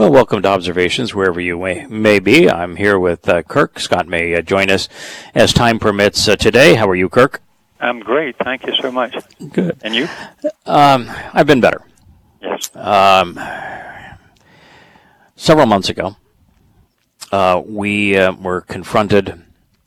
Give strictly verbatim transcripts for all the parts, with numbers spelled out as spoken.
Well, welcome to Observations, wherever you may, may be. I'm here with uh, Kirk. Scott may uh, join us as time permits uh, today. How are you, Kirk? I'm great. Thank you so much. Good. And you? Um, I've been better. Yes. Um, several months ago, uh, we uh, were confronted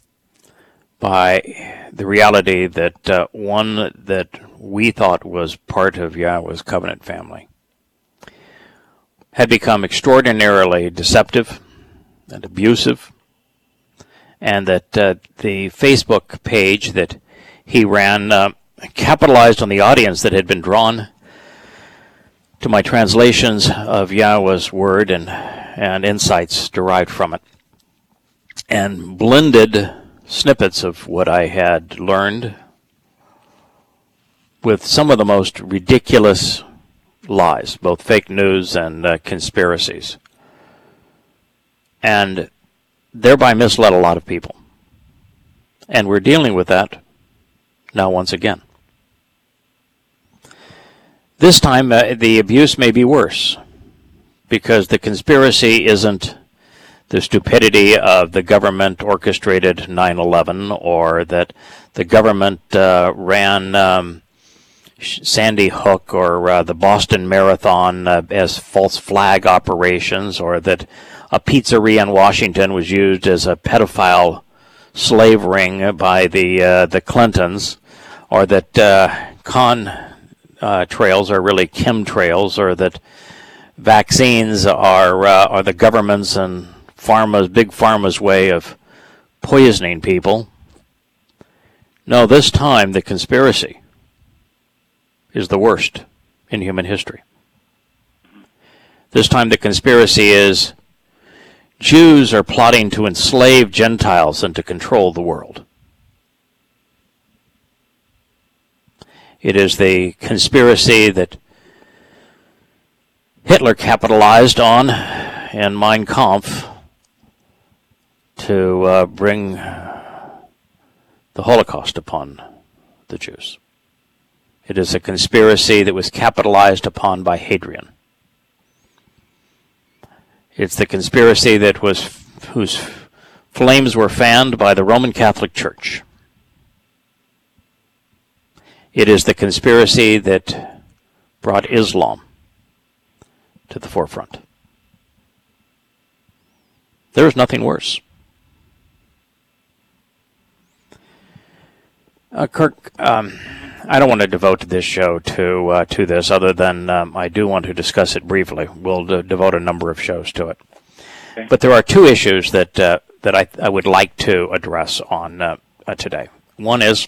by the reality that uh, one that we thought was part of Yahweh's covenant family had become extraordinarily deceptive and abusive, and that uh, the Facebook page that he ran uh, capitalized on the audience that had been drawn to my translations of Yahweh's word and, and insights derived from it, and blended snippets of what I had learned with some of the most ridiculous lies, both fake news and uh, conspiracies, and thereby misled a lot of people. And we're dealing with that now once again. This time, uh, the abuse may be worse, because the conspiracy isn't the stupidity of the government-orchestrated nine eleven, or that the government uh, ran um, Sandy Hook or uh, the Boston Marathon uh, as false flag operations, or that a pizzeria in Washington was used as a pedophile slave ring by the uh, the Clintons, or that uh, con uh, trails are really chemtrails, or that vaccines are uh, are the government's and pharma's big pharma's way of poisoning people. No, this time the conspiracy is the worst in human history. This time the conspiracy is Jews are plotting to enslave Gentiles and to control the world. It is the conspiracy that Hitler capitalized on in Mein Kampf to uh, bring the Holocaust upon the Jews. It is a conspiracy that was capitalized upon by Hadrian. It's the conspiracy that was whose flames were fanned by the Roman Catholic Church. It is the conspiracy that brought Islam to the forefront. There is nothing worse. Uh, Kirk, um, I don't want to devote this show to uh, to this, other than um, I do want to discuss it briefly. We'll de- devote a number of shows to it. Okay. But there are two issues that uh, that I, I would like to address on uh, uh, today. One is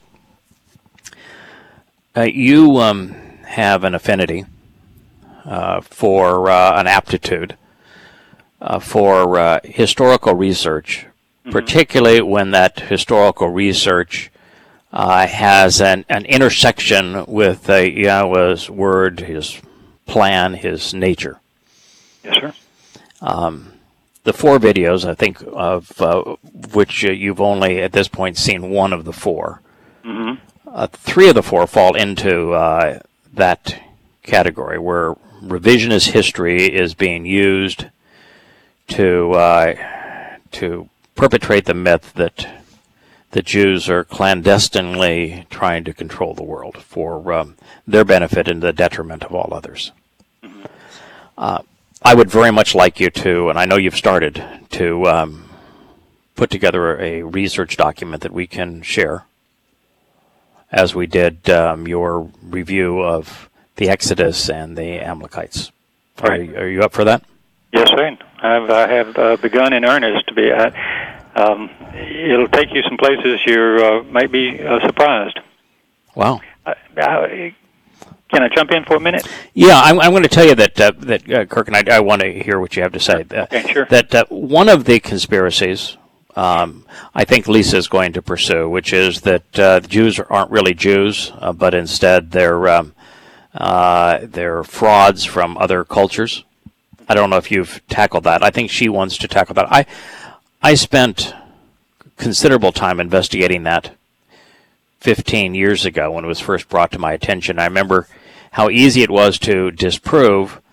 uh, you um, have an affinity uh, for uh, an aptitude uh, for uh, historical research, mm-hmm. particularly when that historical research Uh, has an, an intersection with uh, Yahweh's word, his plan, his nature. Yes, sir. Um, the four videos, I think, of uh, which uh, you've only at this point seen one of the four. Mm-hmm. Uh, three of the four fall into uh, that category, where revisionist history is being used to uh, to perpetrate the myth that the Jews are clandestinely trying to control the world for um, their benefit and the detriment of all others. Mm-hmm. Uh, I would very much like you to, and I know you've started, to um, put together a research document that we can share, as we did um, your review of the Exodus and the Amalekites. Are, right. you, are you up for that? Yes, sir. I've, I have uh, begun in earnest to be. Uh, um, it'll take you some places you uh, might be uh, surprised. Wow. Uh, uh, can I jump in for a minute? Yeah, I'm, I'm going to tell you that, uh, that uh, Kirk, and I, I want to hear what you have to say. Uh, okay, sure. That uh, one of the conspiracies um, I think Lisa is going to pursue, which is that uh, the Jews aren't really Jews, uh, but instead they're um, uh, they're frauds from other cultures. I don't know if you've tackled that. I think she wants to tackle that. I I spent considerable time investigating that fifteen years ago when it was first brought to my attention. I remember how easy it was to disprove,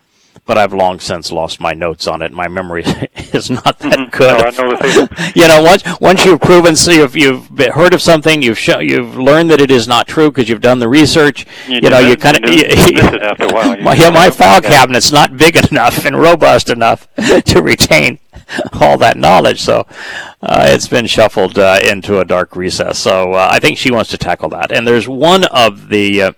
but I've long since lost my notes on it. My memory is not that good. No, I know the feeling. You know, once once you've proven, so you've you've heard of something, you've show, you've learned that it is not true because you've done the research. You, you know, do you it, kind of you do miss it after a while. my, yeah, my file cabinet's not big enough and robust enough to retain all that knowledge. So uh, it's been shuffled uh, into a dark recess. So uh, I think she wants to tackle that. And there's one of the uh,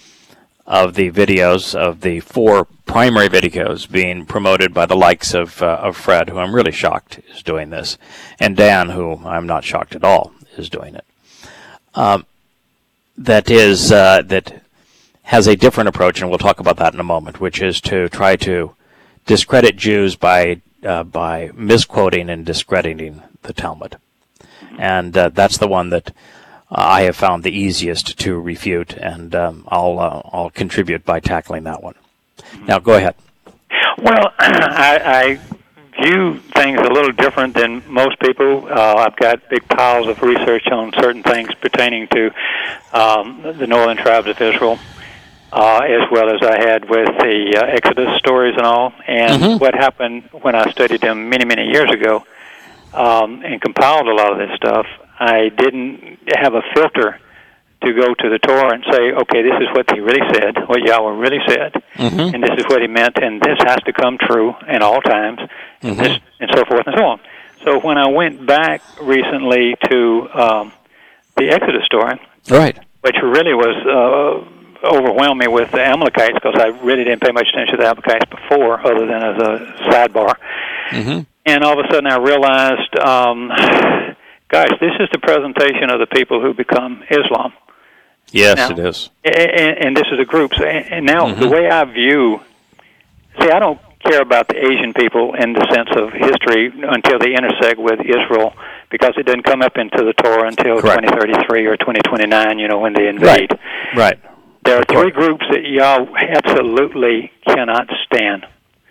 of the videos of the four primary videos being promoted by the likes of uh, of Fred, who I'm really shocked is doing this, and Dan, who I'm not shocked at all, is doing it. Um, that is uh, that has a different approach, and we'll talk about that in a moment, which is to try to discredit Jews by uh, by misquoting and discrediting the Talmud, and uh, that's the one that uh, I have found the easiest to refute, and um, I'll uh, I'll contribute by tackling that one. Now, go ahead. Well, I, I view things a little different than most people. Uh, I've got big piles of research on certain things pertaining to um, the northern tribes of Israel, uh, as well as I had with the uh, Exodus stories and all. And Mm-hmm. what happened when I studied them many, many years ago um, and compiled a lot of this stuff, I didn't have a filter to go to the Torah and say, okay, this is what he really said, what Yahweh really said, Mm-hmm. and this is what he meant, and this has to come true in all times, and, Mm-hmm. this, and so forth and so on. So when I went back recently to um, the Exodus story, Right. which really was uh, overwhelmed me with the Amalekites, because I really didn't pay much attention to the Amalekites before, other than as a sidebar. Mm-hmm. And all of a sudden I realized, um, gosh, this is the presentation of the people who become Islam. Yes, Now, it is. And, and this is a group. So, and now Mm-hmm. the way I view, see, I don't care about the Asian people in the sense of history until they intersect with Israel, because it didn't come up into the Torah until Correct. twenty thirty-three or twenty twenty-nine, you know, when they invade. Right. Right. There are three groups that y'all absolutely cannot stand: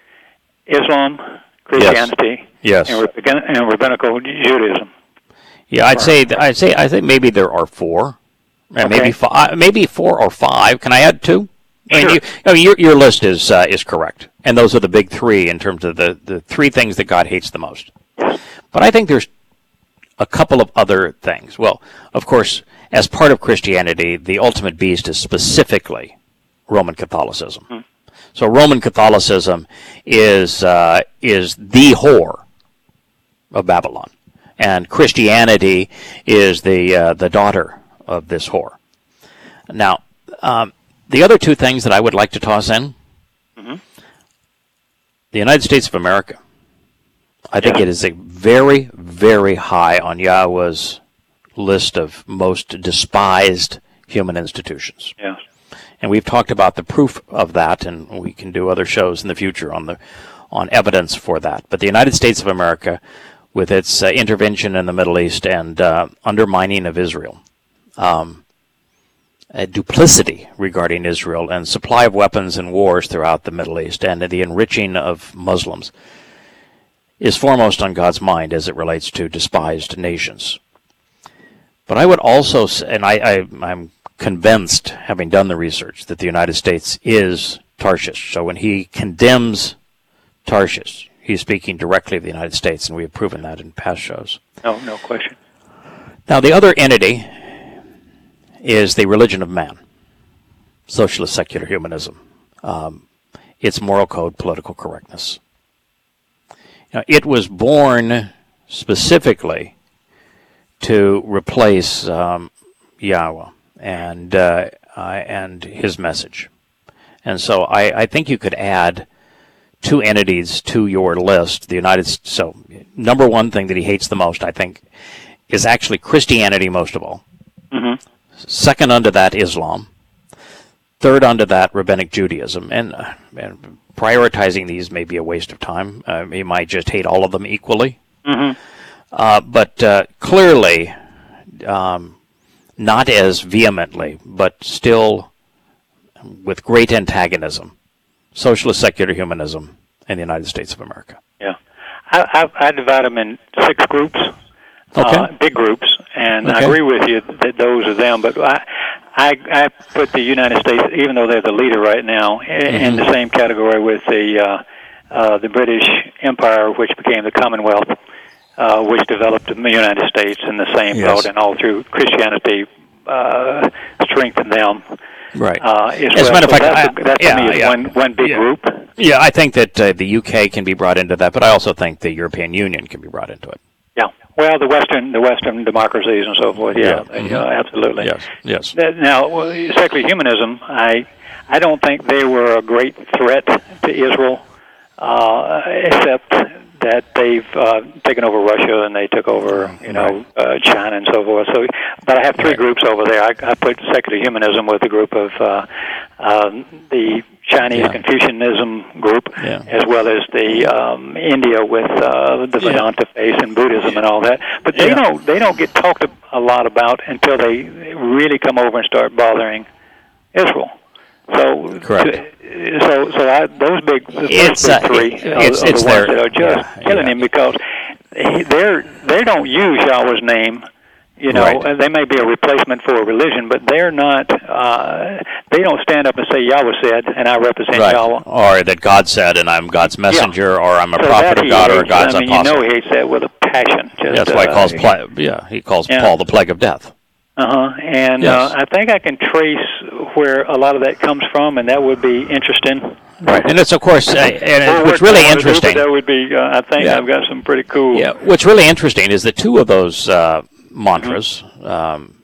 Islam, Christianity, Yes. and, rabbin- and rabbinical Judaism. Yeah, I'd say I'd say I think maybe there are four, uh, maybe Okay. five, maybe four or five. Can I add two? I mean, Sure. you, I mean your your list is uh, is correct, and those are the big three in terms of the the three things that God hates the most. But I think there's a couple of other things. Well, of course, as part of Christianity, the ultimate beast is specifically Roman Catholicism. Hmm. So Roman Catholicism is uh, is the whore of Babylon, and Christianity is the uh, the daughter of this whore. Now, um, the other two things that I would like to toss in: Mm-hmm. the United States of America. I think Yeah. it is a very, very high on Yahweh's list of most despised human institutions. Yeah. And we've talked about the proof of that, and we can do other shows in the future on the on evidence for that. But the United States of America, with its uh, intervention in the Middle East and uh, undermining of Israel, um, a duplicity regarding Israel, and supply of weapons and wars throughout the Middle East, and the enriching of Muslims, is foremost on God's mind as it relates to despised nations. But I would also say, and I, I, I'm convinced, having done the research, that the United States is Tarshish. So when he condemns Tarshish, he's speaking directly of the United States, and we have proven that in past shows. No, no question. Now, the other entity is the religion of man, socialist secular humanism, um, its moral code, political correctness. Now, it was born specifically to replace um, Yahweh and uh, uh, and his message. And so I, I think you could add two entities to your list. The United States. So number one thing that he hates the most, I think, is actually Christianity most of all. Mm-hmm. Second unto that, Islam. Third unto that, Rabbinic Judaism. And, uh, and prioritizing these may be a waste of time. Uh, you might just hate all of them equally. Mm-hmm. Uh, but uh, clearly, um, not as vehemently, but still with great antagonism, socialist secular humanism in the United States of America. Yeah. I, I, I divide them in six groups, Okay. uh, big groups, and I Okay. agree with you that those are them. But I, I, I put the United States, even though they're the leader right now, in, mm-hmm. in the same category with the uh, uh, the British Empire, which became the Commonwealth, uh, which developed the United States in the same yes. thought, and all through Christianity uh, strengthened them. Right. Uh, as, as well. a matter of so fact, that, that yeah, to me is yeah. one, one big yeah. group. Yeah, I think that uh, the U K can be brought into that, but I also think the European Union can be brought into it. Yeah. Well, the Western, the Western democracies and so forth. Yeah, yeah. Mm-hmm. uh, absolutely. Yes. Yes. Now, secular humanism, I, I don't think they were a great threat to Israel, uh, except that they've uh, taken over Russia and they took over, you know, uh, China and so forth. So, but I have three right. groups over there. I, I put secular humanism with a group of uh, um, the Chinese yeah. Confucianism group, yeah. as well as the um, India with uh, the Vedanta yeah. faith and Buddhism and all that. But they yeah. don't they don't get talked a lot about until they really come over and start bothering Israel. So, correct. So, so I, those big, those it's, big uh, three it, are, it's, are it's the ones their, that are just yeah, killing yeah. him because they're they don't use Yahweh's name. You know, right. they may be a replacement for a religion, but they're not. Uh, they don't stand up and say Yahweh said, and I represent right. Yahweh, or that God said, and I'm God's messenger, yeah. or I'm a so prophet of God, hates, or God's I mean, apostle. You know, he hates that with a passion. Just, That's why he uh, calls pla- yeah he calls yeah. Paul the plague of death. Uh huh. And yes. uh, I think I can trace where a lot of that comes from, and that would be interesting. Right, and it's of course, uh, and well, what's really interesting. Do, that would be. Uh, I think yeah. I've got some pretty cool. Yeah. What's really interesting is that two of those uh, mantras, mm-hmm. um,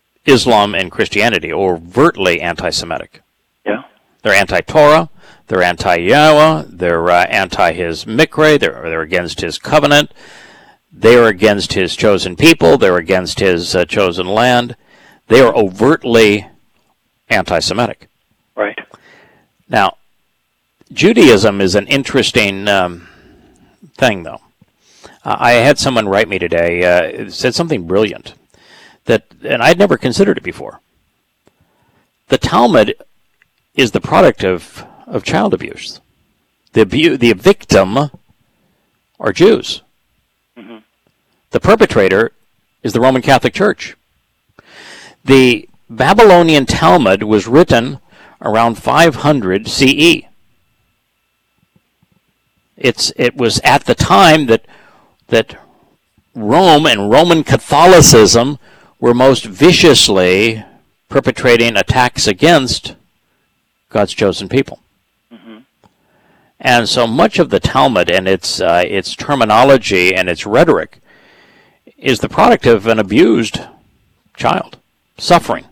Islam and Christianity, are overtly anti-Semitic. Yeah. They're anti-Torah. They're anti-Yahweh. They're uh, anti his mikra. They're they're against his covenant. They are against his chosen people. They're against his uh, chosen land. They are overtly anti-Semitic. Right. Now, Judaism is an interesting um, thing, though. Uh, I had someone write me today, uh, said something brilliant, that, and I'd never considered it before. The Talmud is the product of, of child abuse. The, abu- the victim are Jews. Mm-hmm. The perpetrator is the Roman Catholic Church. The Babylonian Talmud was written around five hundred C E. It's it was at the time that that Rome and Roman Catholicism were most viciously perpetrating attacks against God's chosen people. Mm-hmm. And so much of the Talmud and its uh, its terminology and its rhetoric is the product of an abused child suffering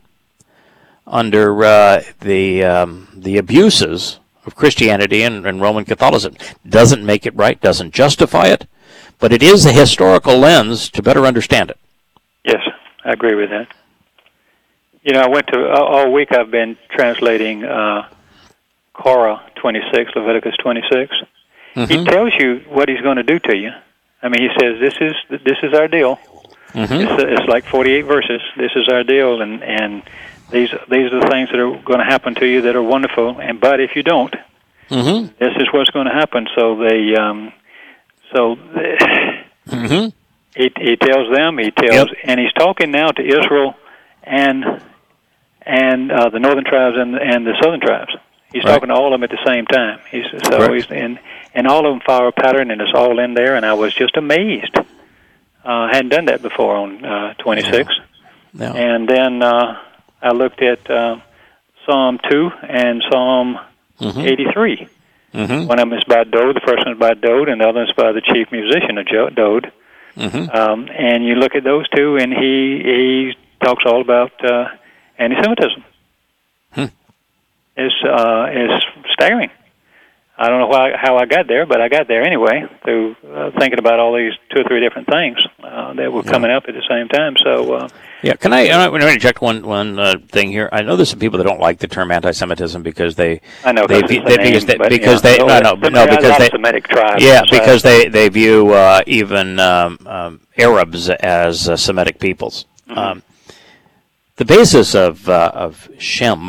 under uh, the um, the abuses of Christianity and, and Roman Catholicism. Doesn't make it right, doesn't justify it, but it is a historical lens to better understand it. Yes, I agree with that. You know, I went to, all week I've been translating uh, Korah twenty-six, Leviticus twenty-six. Mm-hmm. He tells you what he's going to do to you. I mean, he says, this is this is our deal. Mm-hmm. It's, it's like forty-eight verses. This is our deal, and, and these these are the things that are going to happen to you that are wonderful. And but if you don't, mm-hmm. this is what's going to happen. So they, um, so they, mm-hmm. he he tells them. He tells, yep. and he's talking now to Israel and and uh, the northern tribes and and the southern tribes. He's right. talking to all of them at the same time. He's so right. he's in, and all of them follow a pattern, and it's all in there. And I was just amazed. I uh, hadn't done that before on uh, twenty-six. No. No. And then uh, I looked at uh, Psalm two and Psalm mm-hmm. eighty-three. Mm-hmm. One of them is by Dode, the first one is by Dode, and the other is by the chief musician of jo- Dode. Mm-hmm. Um, and you look at those two, and he he talks all about uh, anti-Semitism. Hmm. It's, uh, it's staggering. I don't know why, how I got there, but I got there anyway through uh, thinking about all these two or three different things uh, that were yeah. coming up at the same time. So, uh, yeah, can I, I want to interject one one uh, thing here? I know there's some people that don't like the term anti-Semitism because they, I know they, they, they name, because they, but, because yeah, they no no no because they Semitic tribes. Yeah, because they they view uh, even um, um, Arabs as uh, Semitic peoples. Mm-hmm. Um, the basis of uh, of Shem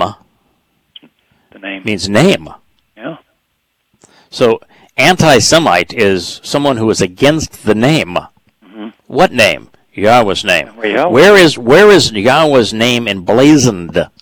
the name. means name. Yeah. So anti-Semite is someone who is against the name. Mm-hmm. What name? Yahweh's name. Yahweh. Where is where is Yahweh's name emblazoned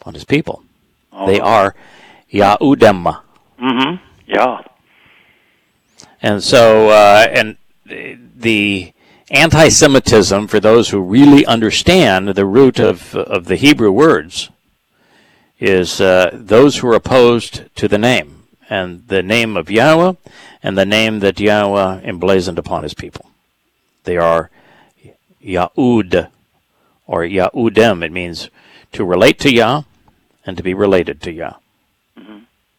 on his people. All They right. are Yahudem. Mm-hmm. Yeah. And so, uh, and the anti-Semitism, for those who really understand the root of, of the Hebrew words, is uh, those who are opposed to the name, and the name of Yahweh, and the name that Yahweh emblazoned upon his people. They are Yahud, or Yahudem. It means to relate to Yah, and to be related to Yah. Mm-hmm.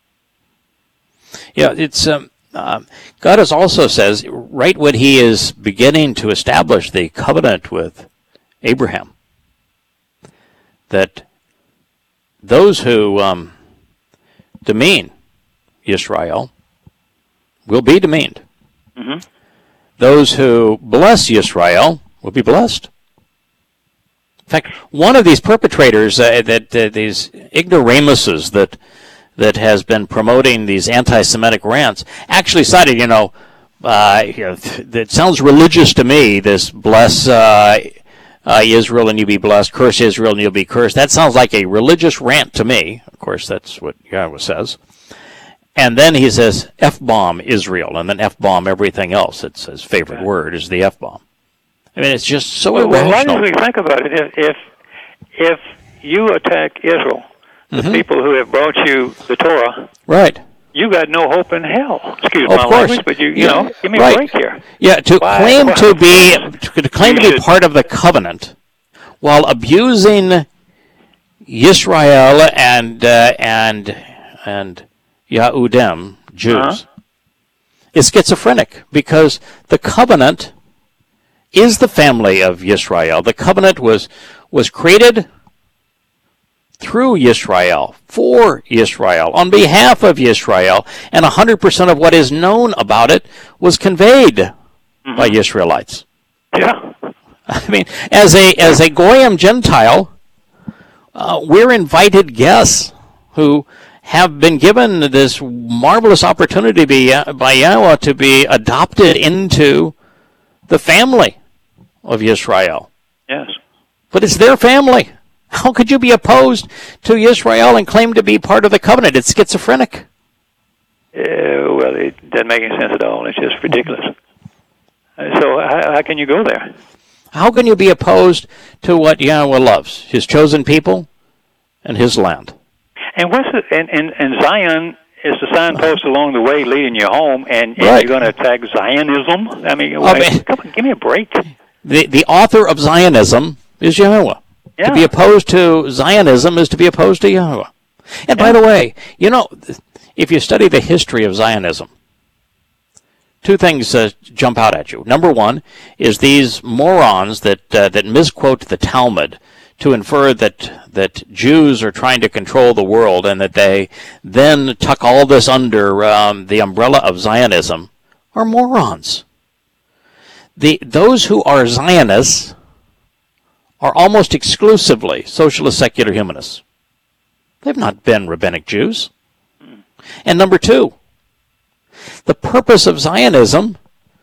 Yeah, it's um, uh, God has also says, right when he is beginning to establish the covenant with Abraham, that those who um, demean Yisrael will be demeaned. Mm-hmm. Those who bless Yisrael will be blessed. In fact, one of these perpetrators, uh, that uh, these ignoramuses that that has been promoting these anti-Semitic rants, actually cited, you know, uh, you know it sounds religious to me, this bless uh, uh, Israel and you be blessed, curse Israel and you'll be cursed. That sounds like a religious rant to me. Of course, that's what Yahweh says. And then he says, F-bomb Israel, and then F-bomb everything else. It's his favorite Yeah. word is the F-bomb. I mean, it's just so Well, well, why irrational. don't we think about it? If if, if you attack Israel, the Mhm. people who have brought you the Torah, Right. you got no hope in hell. Excuse Of my course. language, but you you Yeah, know, give me right. a break here. Yeah, to Why- claim why- to be to claim to You be should- part of the covenant while abusing Yisrael and uh, and and Yahudem, Jews, Uh-huh. is schizophrenic, because the covenant is the family of Yisrael. The covenant was was created through Yisrael, for Yisrael, on behalf of Yisrael, and one hundred percent of what is known about it was conveyed Mm-hmm. by Israelites. Yeah. I mean, as a as a Goyim Gentile, uh, we're invited guests who have been given this marvelous opportunity to be, uh, by Yahweh to be adopted into the family of Yisrael. Yes. But it's their family. How could you be opposed to Israel and claim to be part of the covenant? It's schizophrenic. Uh, well, it doesn't make any sense at all. It's just ridiculous. Uh, So how, how can you go there? How can you be opposed to what Yahweh loves, his chosen people and his land? And what's the, and, and, and Zion is the signpost along the way leading you home, and, and Right. you're going to attack Zionism? I mean, I wait, mean- come on, give me a break. The, the author of Zionism is Yahweh. Yeah. To be opposed to Zionism is to be opposed to Yahweh. And by Yeah. the way, you know, if you study the history of Zionism, two things uh, jump out at you. Number one is these morons that uh, that misquote the Talmud to infer that that Jews are trying to control the world, and that they then tuck all this under um, the umbrella of Zionism, are morons. The those who are Zionists are almost exclusively socialist secular humanists. They've not been rabbinic Jews. And number two, the purpose of Zionism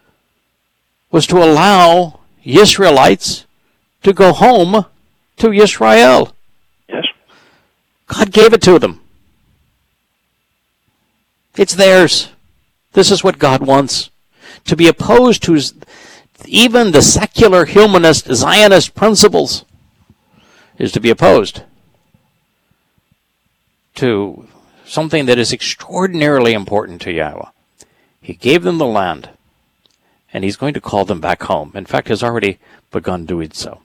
was to allow Israelites to go home to Israel. Yes. God gave it to them. It's theirs. This is what God wants. To be opposed to even the secular humanist Zionist principles is to be opposed to something that is extraordinarily important to Yahweh. He gave them the land, and he's going to call them back home. In fact, has already begun doing so.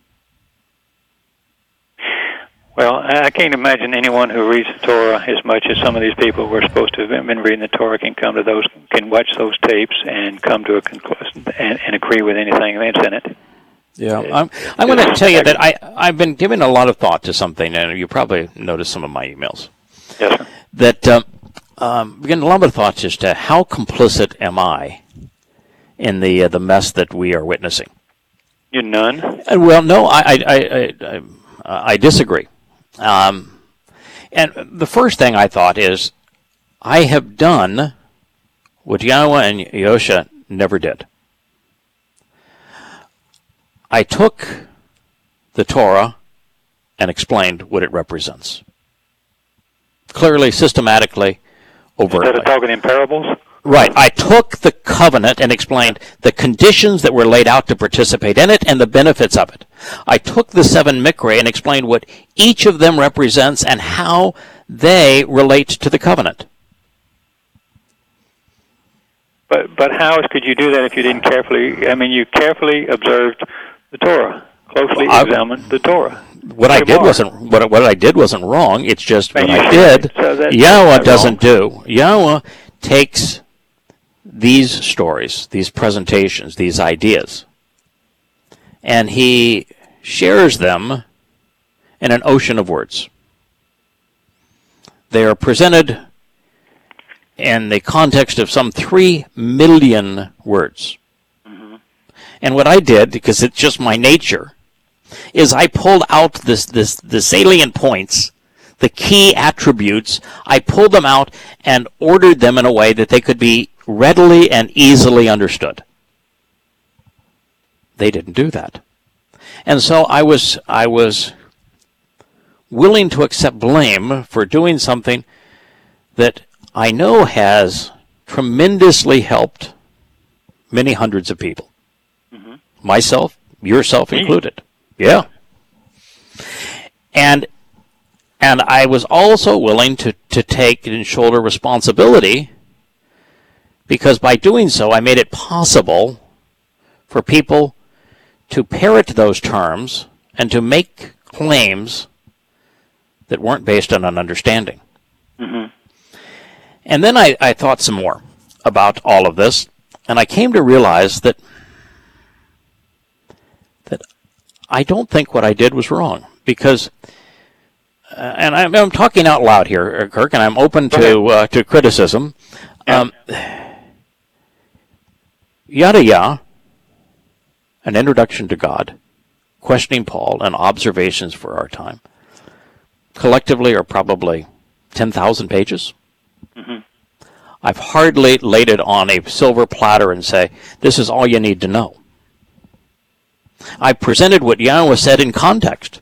Well, I can't imagine anyone who reads the Torah as much as some of these people who are supposed to have been reading the Torah can come to those, can watch those tapes and come to a conclusion and, and agree with anything that's in it. Yeah, I'm, I'm going to tell you that I, I've been giving a lot of thought to something, and you probably noticed some of my emails. Yes, sir. That um, um, giving a lot of thought as to how complicit am I in the uh, the mess that we are witnessing. You're none? Uh, well, no, I I I, I, I, I disagree. Um, and the first thing I thought is, I have done what Yahweh and Yosha never did. I took the Torah and explained what it represents. clearly, systematically, overtly. Instead of talking in parables? Right. I took the covenant and explained the conditions that were laid out to participate in it and the benefits of it. I took the seven mikra and explained what each of them represents and how they relate to the covenant. But but how could you do that if you didn't carefully, I mean, you carefully observed the Torah, closely Well, I, examined the Torah. What I did wasn't what, what I did wasn't wrong. It's just what I did, so Yahweh doesn't do. Yahweh takes these stories, these presentations, these ideas, and he shares them in an ocean of words. They are presented in the context of some three million words. Mm-hmm. And what I did, because it's just my nature, is I pulled out this, this, the salient points, the key attributes. I pulled them out and ordered them in a way that they could be readily and easily understood. They didn't do that. And so I was I was willing to accept blame for doing something that I know has tremendously helped many hundreds of people. Mm-hmm. Myself, yourself included. Yeah. And and I was also willing to, to take and shoulder responsibility, because by doing so, I made it possible for people to parrot those terms and to make claims that weren't based on an understanding. Mm-hmm. And then I, I thought some more about all of this, and I came to realize that that I don't think what I did was wrong, because, uh, and I'm, I'm talking out loud here, Kirk, and I'm open to uh, to criticism. Yeah. Um, Yada Yah, an introduction to God, questioning Paul, and observations for our time, collectively are probably ten thousand pages. Mm-hmm. I've hardly laid it on a silver platter and say, this is all you need to know. I presented what Yahweh said in context.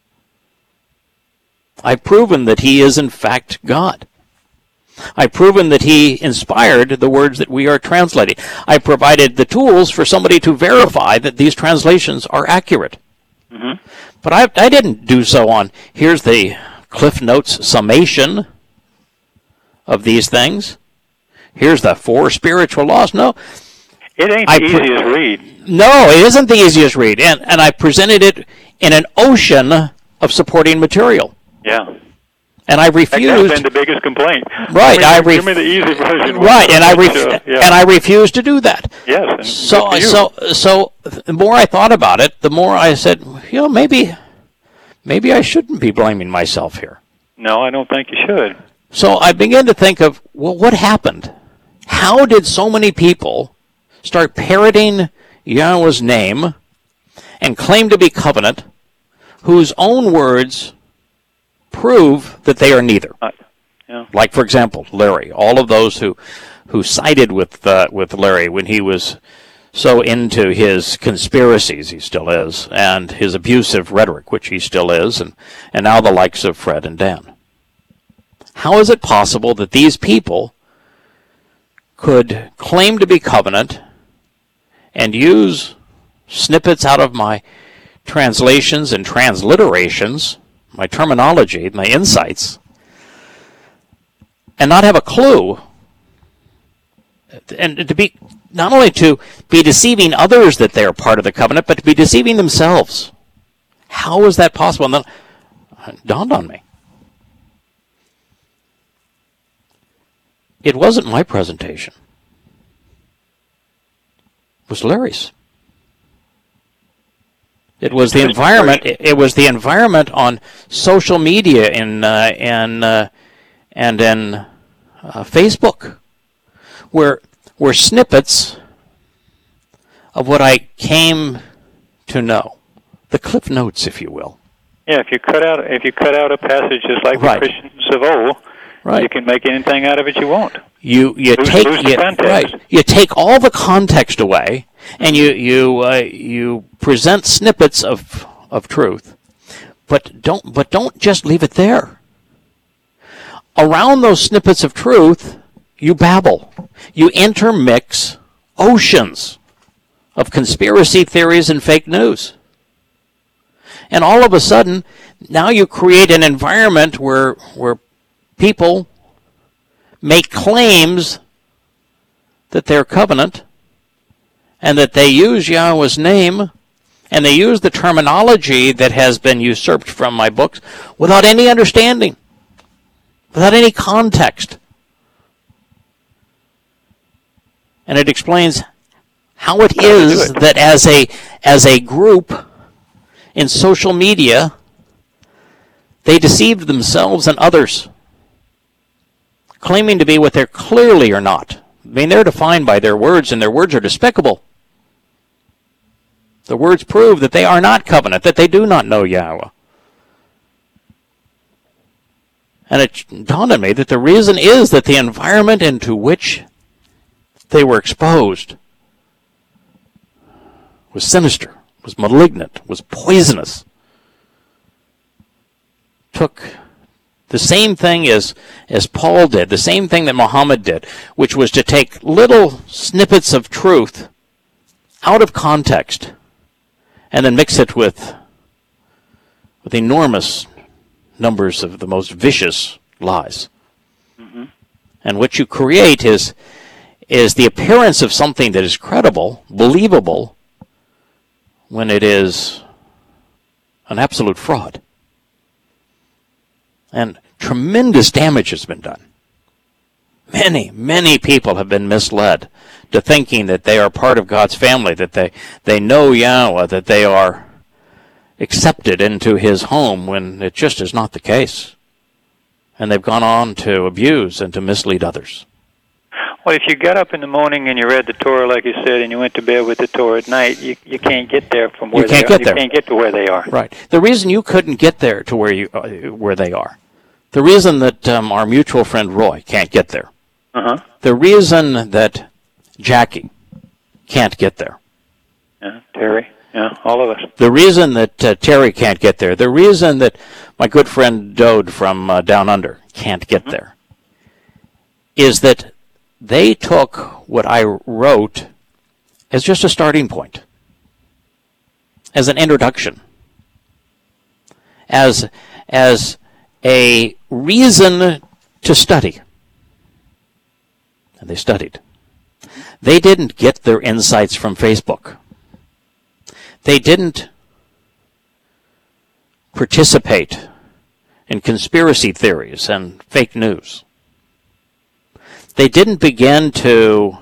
I've proven that he is in fact God. I've proven that he inspired the words that we are translating. I provided the tools for somebody to verify that these translations are accurate. Mm-hmm. But I, I didn't do so on, here's the Cliff Notes summation of these things. Here's the four spiritual laws. No. It ain't I the pre- easiest read. No, it isn't the easiest read. And, and I presented it in an ocean of supporting material. Yeah. And I refused. That's been the biggest complaint. Right, Give me, I ref- give me the easy version. Right, and I ref- uh, yeah. and I refused to do that. Yes. And so good for you. so so the more I thought about it, the more I said, you know, maybe maybe I shouldn't be blaming myself here. No, I don't think you should. So I began to think of, well, what happened? How did so many people start parroting Yahweh's name and claim to be covenant, whose own words prove that they are neither? Uh, yeah. Like, for example, Larry. All of those who, who sided with uh, with Larry when he was so into his conspiracies, he still is, and his abusive rhetoric, which he still is, and, and now the likes of Fred and Dan. How is it possible that these people could claim to be covenant and use snippets out of my translations and transliterations, my terminology, my insights, and not have a clue, and to be not only to be deceiving others that they are part of the covenant, but to be deceiving themselves? How is that possible? And then it dawned on me. It wasn't my presentation. It was Larry's. It was the environment. It was the environment on social media in uh, and uh, and in uh, Facebook, where were snippets of what I came to know, the Cliff Notes, if you will. Yeah, if you cut out if you cut out a passage just like Right. the Christians of old, Right. you can make anything out of it you want. You you Lose- take lose the you, context. right. You take all the context away, and you you uh, you present snippets of of truth, but don't but don't just leave it there. around those snippets of truth, you babble. You intermix oceans of conspiracy theories and fake news. And all of a sudden, now you create an environment where where people make claims that they're covenant and that they use Yahweh's name and they use the terminology that has been usurped from my books without any understanding, without any context. And it explains how it is that as a as a group in social media, they deceived themselves and others, claiming to be what they clearly are not. I mean, they're defined by their words, and their words are despicable. The words prove that they are not covenant, that they do not know Yahweh. And it dawned on me that the reason is that the environment into which they were exposed was sinister, was malignant, was poisonous. Took the same thing as, as Paul did, the same thing that Muhammad did, which was to take little snippets of truth out of context and then mix it with, with enormous numbers of the most vicious lies. Mm-hmm. And what you create is, is the appearance of something that is credible, believable, when it is an absolute fraud. And tremendous damage has been done. Many, many people have been misled to thinking that they are part of God's family, that they, they know Yahweh, that they are accepted into his home, when it just is not the case. And they've gone on to abuse and to mislead others. Well, if you got up in the morning and you read the Torah, like you said, and you went to bed with the Torah at night, you you can't get there from where you can't they are. Get there. You can't get to where they are. Right. The reason you couldn't get there to where you uh, where they are, the reason that um, our mutual friend Roy can't get there, uh-huh. the reason that Jackie can't get there, yeah, Terry, yeah, all of us. the reason that uh, Terry can't get there, the reason that my good friend Dode from uh, Down Under can't get mm-hmm. there, is that they took what I wrote as just a starting point, as an introduction, as as a reason to study. And they studied. They didn't get their insights from Facebook. They didn't participate in conspiracy theories and fake news. They didn't begin to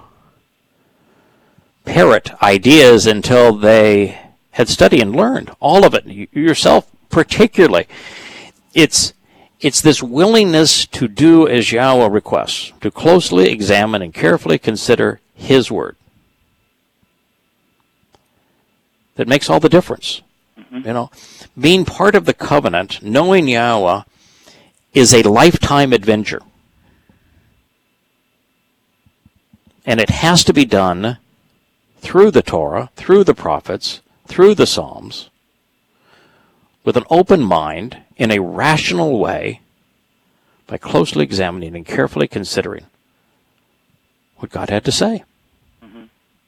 parrot ideas until they had studied and learned all of it. You yourself particularly. It's it's this willingness to do as Yahweh requests, to closely examine and carefully consider his word, that makes all the difference. Mm-hmm. You know, being part of the covenant, knowing Yahweh, is a lifetime adventure. And it has to be done through the Torah, through the prophets, through the Psalms, with an open mind, in a rational way, by closely examining and carefully considering what God had to say. Mm-hmm.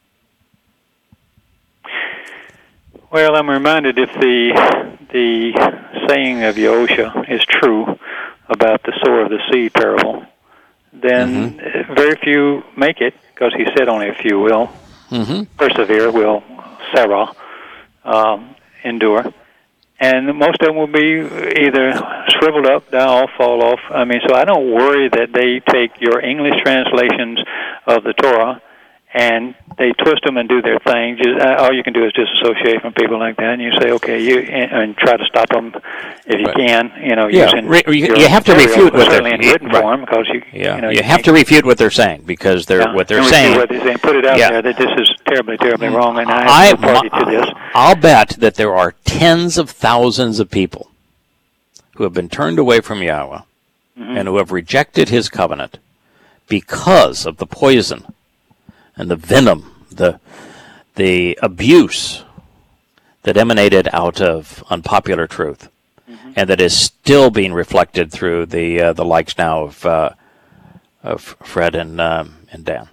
Well, I'm reminded, if the the saying of Yahusha is true about the sower of the seed parable, then mm-hmm. very few make it, because he said only a few will mm-hmm. persevere, will Sarah, um, endure. And most of them will be either shriveled up, die off, fall off. I mean, so I don't worry that they take your English translations of the Torah and they twist them and do their thing. Just, uh, all you can do is disassociate from people like that, and you say, okay, you and, and try to stop them if you right. can. You know, yeah. using Re- you, you have to refute what they're in written right. form, because you, yeah. you know, you, you have to refute what they're saying, because they're yeah. what they're and saying. What they're saying. Put it out yeah. there that this is terribly, terribly wrong, and I I have no party to this. I'll bet that there are tens of thousands of people who have been turned away from Yahweh mm-hmm. and who have rejected his covenant because of the poison and the venom, the the abuse that emanated out of unpopular truth. Mm-hmm. mm-hmm. and that is still being reflected through the uh, the likes now of uh, of Fred and um, and Dan.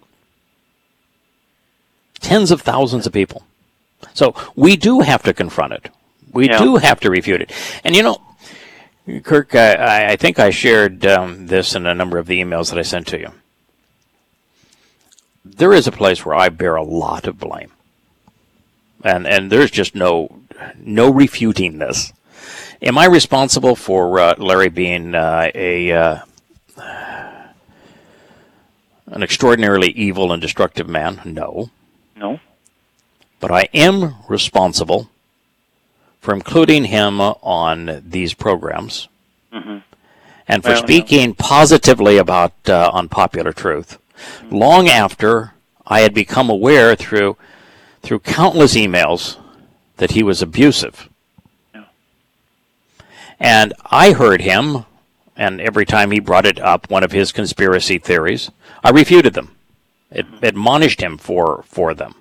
Tens of thousands of people. So we do have to confront it. We yeah. do have to refute it. And you know, Kirk, I, I think I shared um, this in a number of the emails that I sent to you. There is a place where I bear a lot of blame. And and there's just no no refuting this. Am I responsible for uh, Larry being uh, a uh, an extraordinarily evil and destructive man? No. No. But I am responsible for including him on these programs, mm-hmm. and for well, speaking yeah. positively about uh, Unpopular Truth, mm-hmm. long after I had become aware through through countless emails that he was abusive. Yeah. And I heard him, and every time he brought it up, one of his conspiracy theories, I refuted them, it, mm-hmm. admonished him for, for them.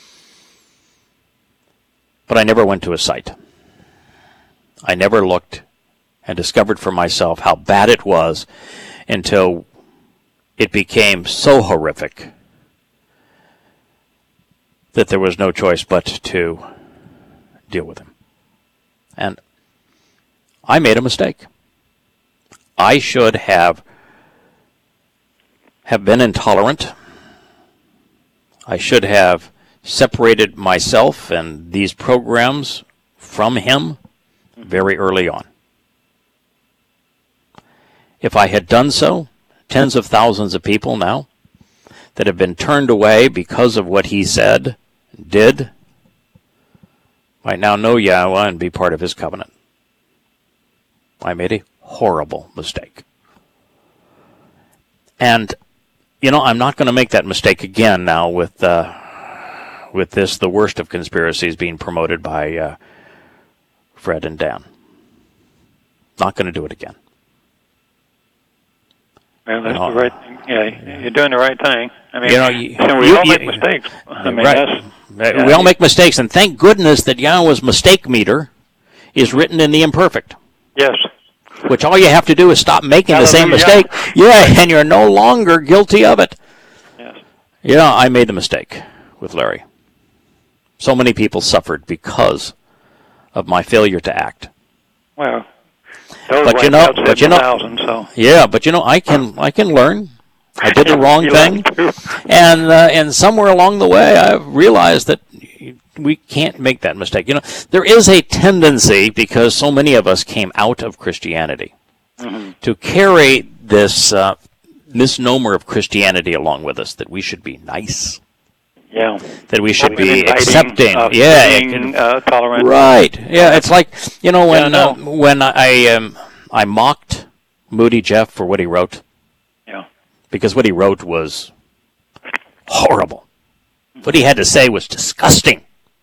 But I never went to his site. I never looked and discovered for myself how bad it was until it became so horrific that there was no choice but to deal with him. And I made a mistake. I should have have been intolerant. I should have separated myself and these programs from him very early on. If I had done so, tens of thousands of people now that have been turned away because of what he said, did, might now know Yahweh and be part of his covenant. I made a horrible mistake. And, you know, I'm not going to make that mistake again now with uh, with this, the worst of conspiracies, being promoted by uh, Fred and Dan. Not going to do it again. Well, that's you know, the right thing. Yeah, you're doing the right thing. I mean, you know, you, so we you, all make you, mistakes. I mean, right. that's, we yeah, all make mistakes, and thank goodness that Yahweh's mistake meter is written in the imperfect. Yes. Which all you have to do is stop making the same Hallelujah. mistake. Yeah, and you're no longer guilty of it. Yes. Yeah, I made the mistake with Larry. So many people suffered because of my failure to act. Well, those but you know, but you know, thousand, so. yeah, but you know, I can, I can learn. I did the wrong thing, and uh, and somewhere along the way, I realized that we can't make that mistake. You know, there is a tendency, because so many of us came out of Christianity, mm-hmm. to carry this uh, misnomer of Christianity along with us, that we should be nice. Yeah. That we should Well, be inviting, accepting. uh, yeah. being, It can, uh, tolerant. right. Yeah, it's like, you know, when yeah, uh, when I um, I mocked Moody Jeff for what he wrote. Yeah. Because what he wrote was horrible. What he had to say was disgusting.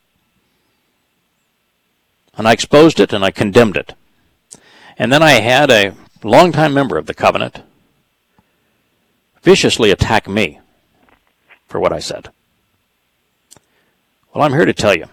And I exposed it and I condemned it. And then I had a longtime member of the covenant viciously attack me for what I said. Well, I'm here to tell you,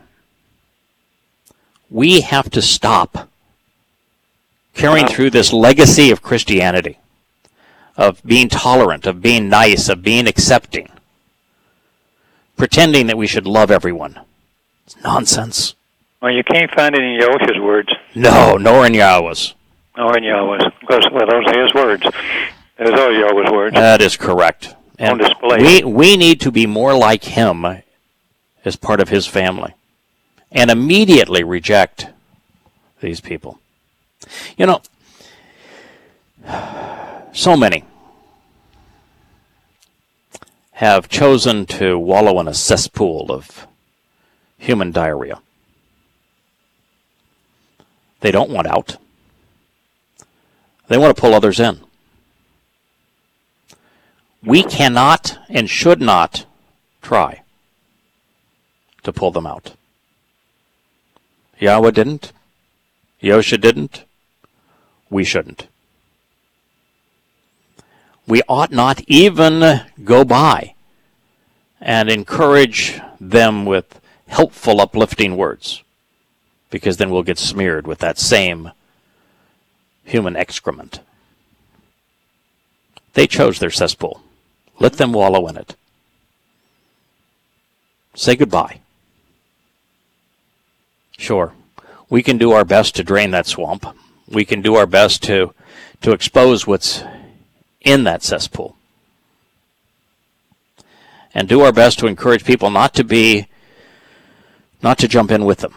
we have to stop carrying through this legacy of Christianity, of being tolerant, of being nice, of being accepting, pretending that we should love everyone. It's nonsense. Well, you can't find it in Yahweh's words. No, nor in Yahweh's. Nor in Yahweh's. Because, well, those are his words. Those are Yahweh's words. That is correct. And on display. We, we need to be more like him as part of his family and immediately reject these people. You know, so many have chosen to wallow in a cesspool of human diarrhea. They don't want out. They want to pull others in. We cannot and should not try to pull them out. Yahweh didn't. Yosha didn't. We shouldn't. We ought not even go by and encourage them with helpful, uplifting words, because then we'll get smeared with that same human excrement. They chose their cesspool. Let them wallow in it. Say goodbye. Sure, we can do our best to drain that swamp. We can do our best to, to expose what's in that cesspool. And do our best to encourage people not to be, not to jump in with them.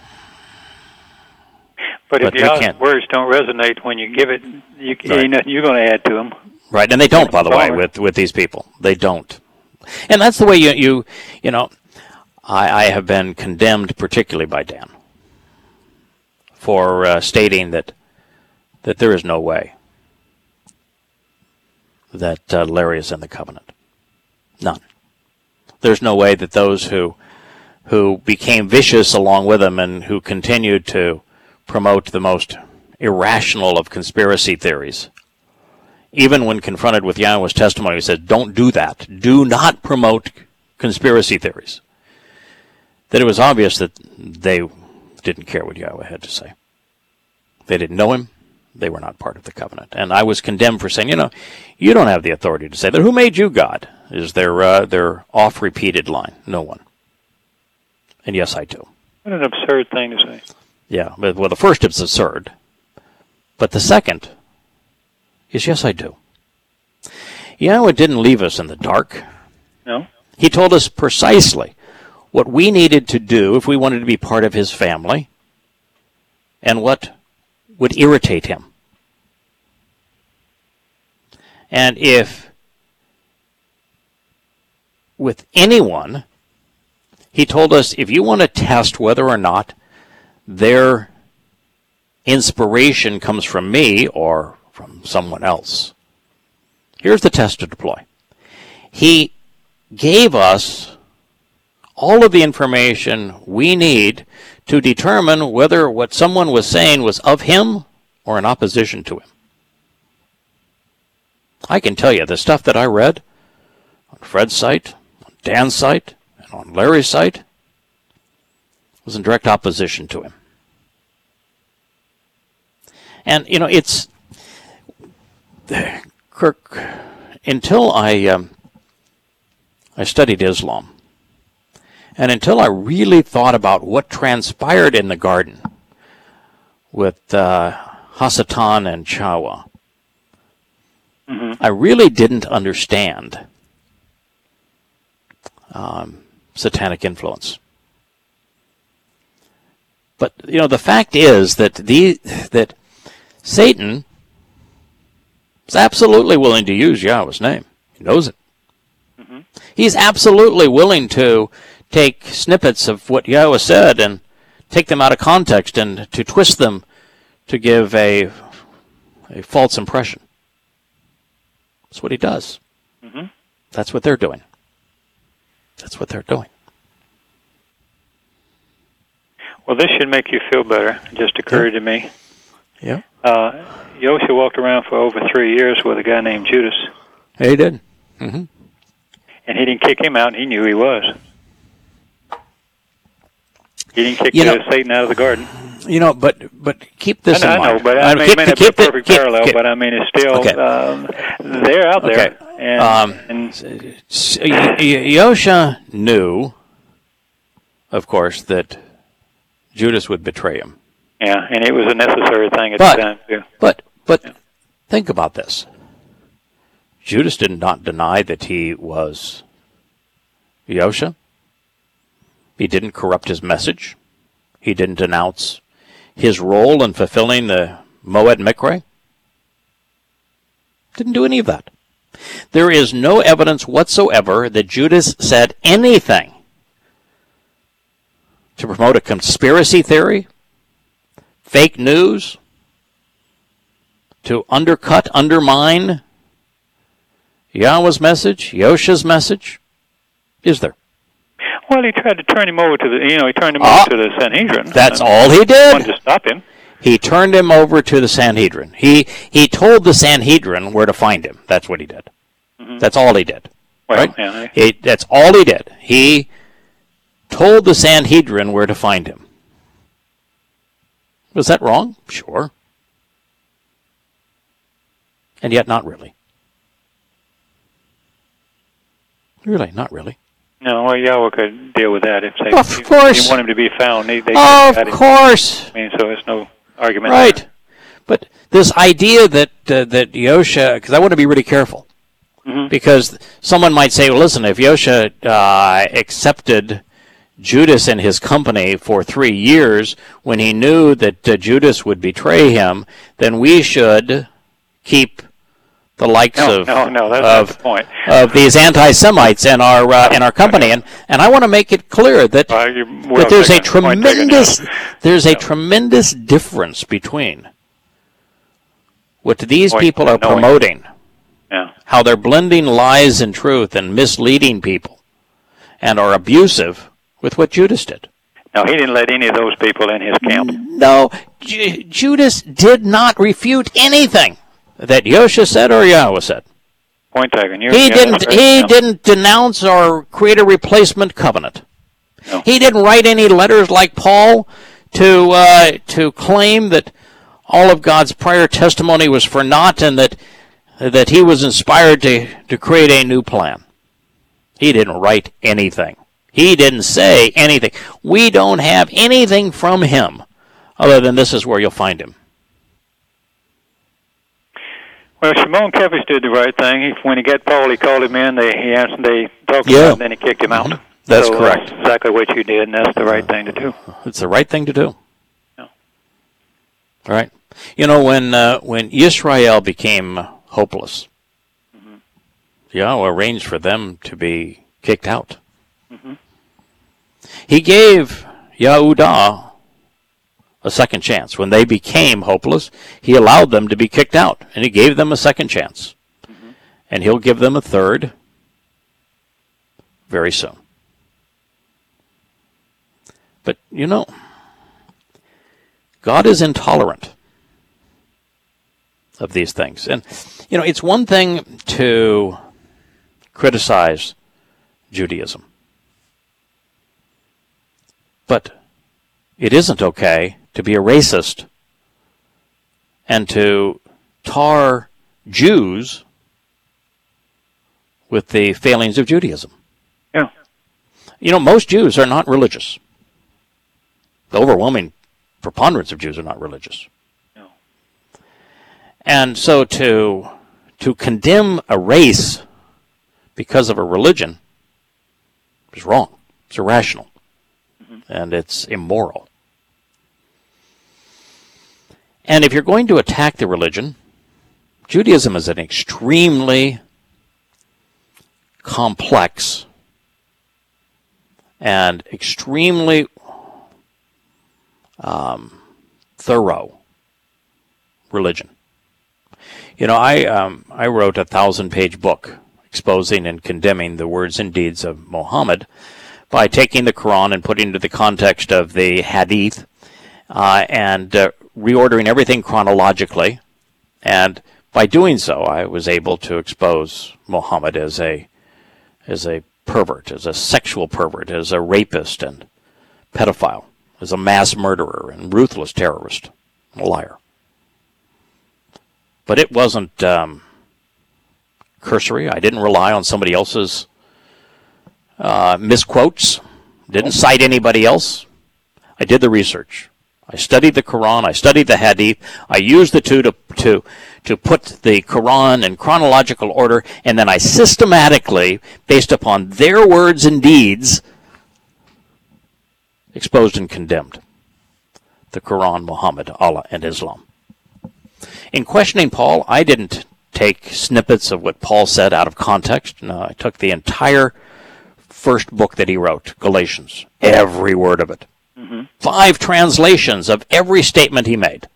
But, But if we your can't. words don't resonate when you give it, you, Right. ain't nothing you're going to add to them. Right, and they don't, by the way, Forward. with, with these people. They don't. And that's the way you, you, you know, I, I have been condemned particularly by Dan for uh, stating that that there is no way that uh, Larry is in the covenant. None. There's no way that those who who became vicious along with him and who continued to promote the most irrational of conspiracy theories, even when confronted with Yahweh's testimony, he said, don't do that. Do not promote conspiracy theories. That it was obvious that they didn't care what Yahweh had to say. They didn't know him. They were not part of the covenant. And I was condemned for saying, you know, you don't have the authority to say that. Who made you God? Is their, uh, their oft-repeated line. No one. And yes, I do. What an absurd thing to say. Yeah, but, well, the first is absurd. But the second is, yes, I do. Yahweh didn't leave us in the dark. No? He told us precisely what we needed to do if we wanted to be part of his family and what would irritate him. And if with anyone, he told us, if you want to test whether or not their inspiration comes from me or from someone else, here's the test to deploy. He gave us all of the information we need to determine whether what someone was saying was of him or in opposition to him. I can tell you, the stuff that I read on Fred's site, on Dan's site, and on Larry's site was in direct opposition to him. And, you know, it's, Kirk, until I, um, I studied Islam, and until I really thought about what transpired in the garden with uh, Hasatan and Chawa, mm-hmm. I really didn't understand um, satanic influence. But, you know, the fact is that the that Satan is absolutely willing to use Yahweh's name. He knows it. Mm-hmm. He's absolutely willing to take snippets of what Yahweh said and take them out of context and to twist them to give a a false impression. That's what he does. Mm-hmm. That's what they're doing. That's what they're doing. Well, this should make you feel better. It just occurred yeah. to me. Yeah. Uh, Yosha walked around for over three years with a guy named Judas. Yeah, he did. Mm-hmm. And he didn't kick him out, and he knew he was. He didn't kick you know, uh, Satan out of the garden. You know, but but keep this I know, in mind. I know, but I mean, keep, it may not keep be a the, perfect keep, parallel, keep, but I mean, it's still, okay. um, they're out there. Okay. And, um, and Yosha knew, of course, that Judas would betray him. Yeah, and it was a necessary thing at but, the time, too. But, but yeah. think about this. Judas did not deny that he was Yosha. He didn't corrupt his message. He didn't denounce his role in fulfilling the Moed Mikre. Didn't do any of that. There is no evidence whatsoever that Judas said anything to promote a conspiracy theory, fake news, to undercut, undermine Yahweh's message, Yosha's message. Is there? Well, he tried to turn him over to the, you know, he turned him Ah, over to the Sanhedrin. That's all he did. Wanted to stop him. He turned him over to the Sanhedrin. He he told the Sanhedrin where to find him. That's what he did. Mm-hmm. That's all he did. Well, right? Yeah, he, that's all he did. He told the Sanhedrin where to find him. Was that wrong? Sure. And yet not really. Really, not really. No, well, Yahweh could deal with that if they Of if course. you want him to be found. They, they Of got him. course. I mean, so there's no argument. Right. There. But this idea that uh, that Yosha, because I want to be really careful, Mm-hmm. because someone might say, well, listen, if Yosha uh, accepted Judas and his company for three years when he knew that uh, Judas would betray him, then we should keep the likes No, of no, no, that's of, not the point. of these anti-Semites in our uh, in our company, and and I want to make it clear that Well, you're well that there's a taken. Point taken, tremendous yeah. there's a Yeah. tremendous difference between what these Point people are knowing. promoting, Yeah. how they're blending lies and truth and misleading people, and are abusive with what Judas did. No, he didn't let any of those people in his camp. No, Ju- Judas did not refute anything that Yosha said or Yahweh said. Point taken. You're, He yeah, didn't. that's right. He Yeah. didn't denounce or create a replacement covenant. No. He didn't write any letters like Paul to uh, to claim that all of God's prior testimony was for naught and that that he was inspired to to create a new plan. He didn't write anything. He didn't say anything. We don't have anything from him other than this is where you'll find him. Well, Shimon Kefish did the right thing. He, when he got Paul, he called him in. They he answered. They talked Yeah. about it, and then he kicked him out. Mhm. That's so correct. That's exactly what you did, and that's the right thing to do. It's the right thing to do. Yeah. All right. You know, when uh, when Israel became hopeless, mm-hmm. Yahweh arranged for them to be kicked out. Mm-hmm. He gave Yehudah a second chance. When they became hopeless, he allowed them to be kicked out, and he gave them a second chance. Mm-hmm. And he'll give them a third very soon. But, you know, God is intolerant of these things. And, you know, it's one thing to criticize Judaism, but it isn't okay to be a racist and to tar Jews with the failings of Judaism. Yeah. You know, most Jews are not religious. The overwhelming preponderance of Jews are not religious. No. And so to to condemn a race because of a religion is wrong. It's irrational. Mm-hmm. And it's immoral. And if you're going to attack the religion, Judaism is an extremely complex and extremely um, thorough religion. You know, I um, I wrote a thousand-page book exposing and condemning the words and deeds of Muhammad by taking the Quran and putting it into the context of the Hadith uh, and uh, reordering everything chronologically. And by doing so, I was able to expose Muhammad as a as a pervert, as a sexual pervert, as a rapist and pedophile, as a mass murderer and ruthless terrorist, and a liar. But it wasn't um, cursory. I didn't rely on somebody else's uh, misquotes. Didn't cite anybody else. I did the research. I studied the Quran. I studied the Hadith. I used the two to to to put the Quran in chronological order, and then I systematically, based upon their words and deeds, exposed and condemned the Quran, Muhammad, Allah, and Islam. In questioning Paul, I didn't take snippets of what Paul said out of context. No, I took the entire first book that he wrote, Galatians, every word of it. Mm-hmm. Five translations of every statement he made.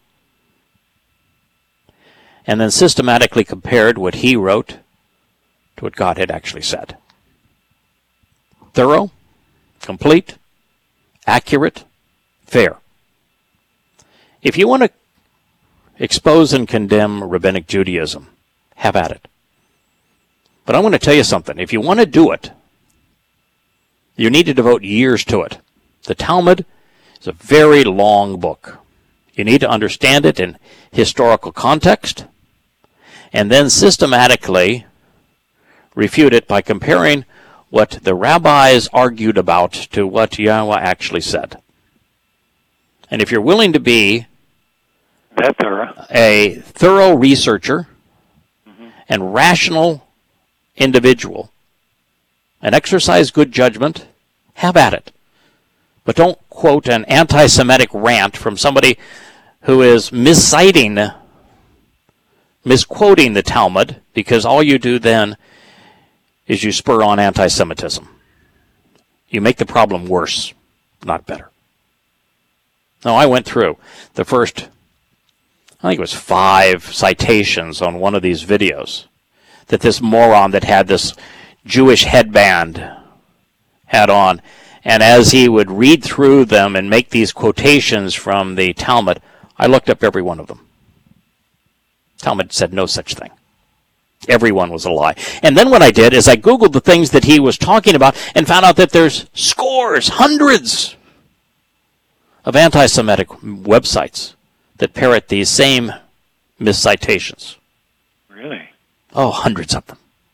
And then systematically compared what he wrote to what God had actually said. Thorough, complete, accurate, fair. If you want to expose and condemn Rabbinic Judaism, have at it. But I want to tell you something. If you want to do it, you need to devote years to it. The Talmud is a very long book. You need to understand it in historical context, and then systematically refute it by comparing what the rabbis argued about to what Yahweh actually said. And if you're willing to be that thorough. a thorough researcher mm-hmm. and rational individual and exercise good judgment, have at it. But don't quote an anti-Semitic rant from somebody who is misciting, misquoting the Talmud, because all you do then is you spur on anti-Semitism. You make the problem worse, not better. Now, I went through the first, I think it was five citations on one of these videos that this moron that had this Jewish headband had on. And as he would read through them and make these quotations from the Talmud, I looked up every one of them. Talmud said no such thing. Everyone was a lie. And then what I did is I Googled the things that he was talking about and found out that there's scores, hundreds of anti-Semitic websites that parrot these same miscitations. Really? Oh, hundreds of them.